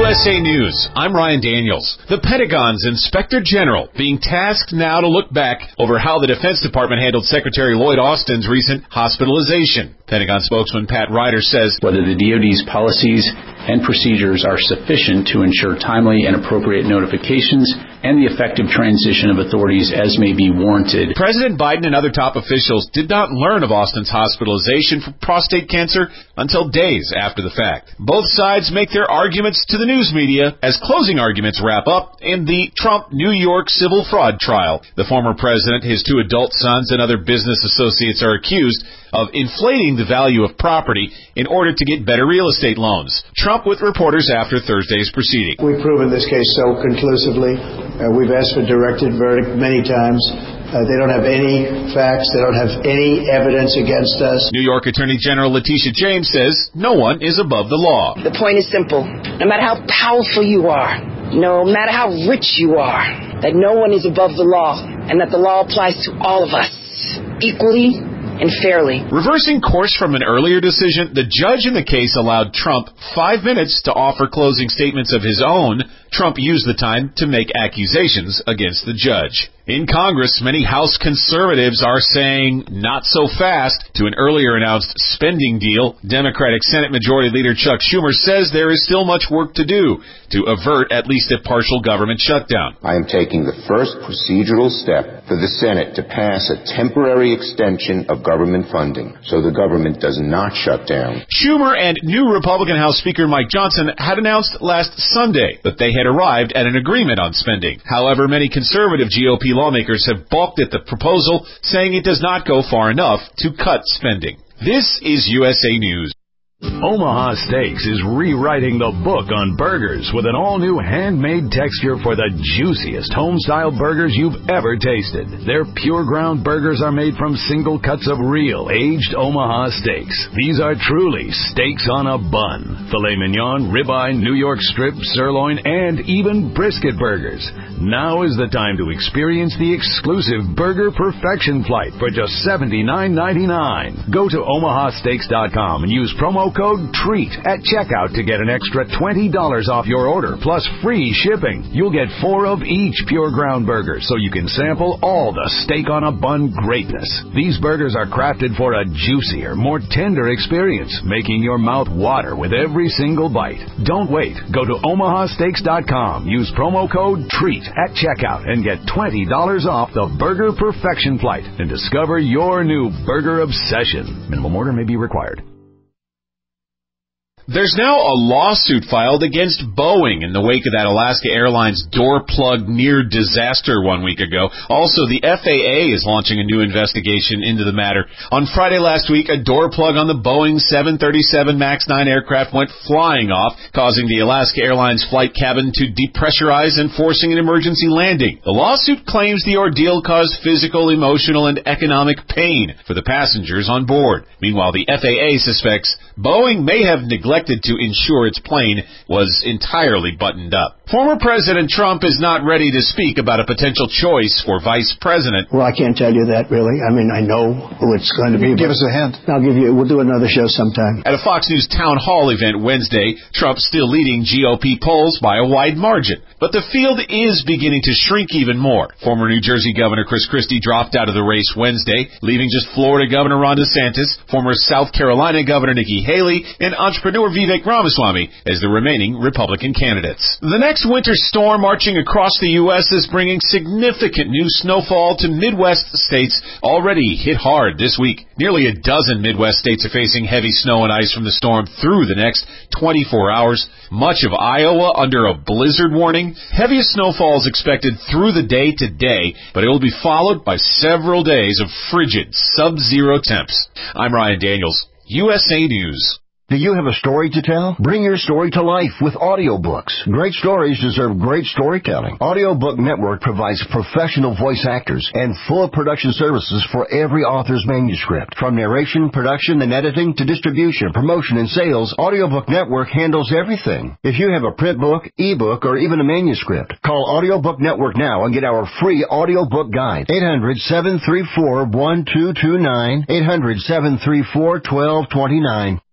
USA News, I'm Ryan Daniels. The Pentagon's Inspector General being tasked now to look back over how the Defense Department handled Secretary Lloyd Austin's recent hospitalization. Pentagon spokesman Pat Ryder says whether the DoD's policies and procedures are sufficient to ensure timely and appropriate notifications and the effective transition of authorities as may be warranted. President Biden and other top officials did not learn of Austin's hospitalization for prostate cancer until days after the fact. Both sides make their arguments to the news media as closing arguments wrap up in the Trump New York civil fraud trial. The former president, his 2 adult sons, and other business associates are accused of inflating the value of property in order to get better real estate loans. Trump with reporters after Thursday's proceeding. We've proven this case so conclusively. We've asked for directed verdict many times. They don't have any facts. They don't have any evidence against us. New York Attorney General Letitia James says no one is above the law. The point is simple. No matter how powerful you are, no matter how rich you are, that no one is above the law and that the law applies to all of us equally and fairly. Reversing course from an earlier decision, the judge in the case allowed Trump 5 minutes to offer closing statements of his own. Trump used the time to make accusations against the judge. In Congress, many House conservatives are saying not so fast to an earlier announced spending deal. Democratic Senate Majority Leader Chuck Schumer says there is still much work to do to avert at least a partial government shutdown. I am taking the first procedural step for the Senate to pass a temporary extension of government funding so the government does not shut down. Schumer and new Republican House Speaker Mike Johnson had announced last Sunday that they had arrived at an agreement on spending. However, many conservative GOP lawmakers have balked at the proposal, saying it does not go far enough to cut spending. This is USA News. Omaha Steaks is rewriting the book on burgers with an all-new handmade texture for the juiciest home-style burgers you've ever tasted. Their pure ground burgers are made from single cuts of real, aged Omaha steaks. These are truly steaks on a bun. Filet mignon, ribeye, New York strip, sirloin, and even brisket burgers. Now is the time to experience the exclusive Burger Perfection Flight for just $79.99. Go to omahasteaks.com and use promo code TREAT at checkout to get an extra $20 off your order, plus free shipping. You'll get 4 of each pure ground burger, so you can sample all the steak on a bun greatness. These burgers are crafted for a juicier, more tender experience, making your mouth water with every single bite. Don't wait. Go to omahasteaks.com. Use promo code TREAT at checkout and get $20 off the Burger Perfection Flight and discover your new burger obsession. Minimum order may be required. There's now a lawsuit filed against Boeing in the wake of that Alaska Airlines door plug near disaster 1 week ago. Also, the FAA is launching a new investigation into the matter. On Friday last week, a door plug on the Boeing 737 MAX 9 aircraft went flying off, causing the Alaska Airlines flight cabin to depressurize and forcing an emergency landing. The lawsuit claims the ordeal caused physical, emotional, and economic pain for the passengers on board. Meanwhile, the FAA suspects Boeing may have neglected to ensure its plane was entirely buttoned up. Former President Trump is not ready to speak about a potential choice for vice president. Well, I can't tell you that, really. I mean, I know who it's going to be. Give us a hint. We'll do another show sometime. At a Fox News town hall event Wednesday, Trump still leading GOP polls by a wide margin. But the field is beginning to shrink even more. Former New Jersey Governor Chris Christie dropped out of the race Wednesday, leaving just Florida Governor Ron DeSantis, former South Carolina Governor Nikki Haley, and entrepreneur Vivek Ramaswamy as the remaining Republican candidates. The next winter storm marching across the U.S. is bringing significant new snowfall to Midwest states already hit hard this week. Nearly a dozen Midwest states are facing heavy snow and ice from the storm through the next 24 hours. Much of Iowa under a blizzard warning. Heaviest snowfall is expected through the day today, but it will be followed by several days of frigid sub-zero temps. I'm Ryan Daniels, USA News. Do you have a story to tell? Bring your story to life with audiobooks. Great stories deserve great storytelling. Audiobook Network provides professional voice actors and full production services for every author's manuscript. From narration, production, and editing to distribution, promotion, and sales, Audiobook Network handles everything. If you have a print book, ebook, or even a manuscript, call Audiobook Network now and get our free audiobook guide. 800-734-1229. 800-734-1229.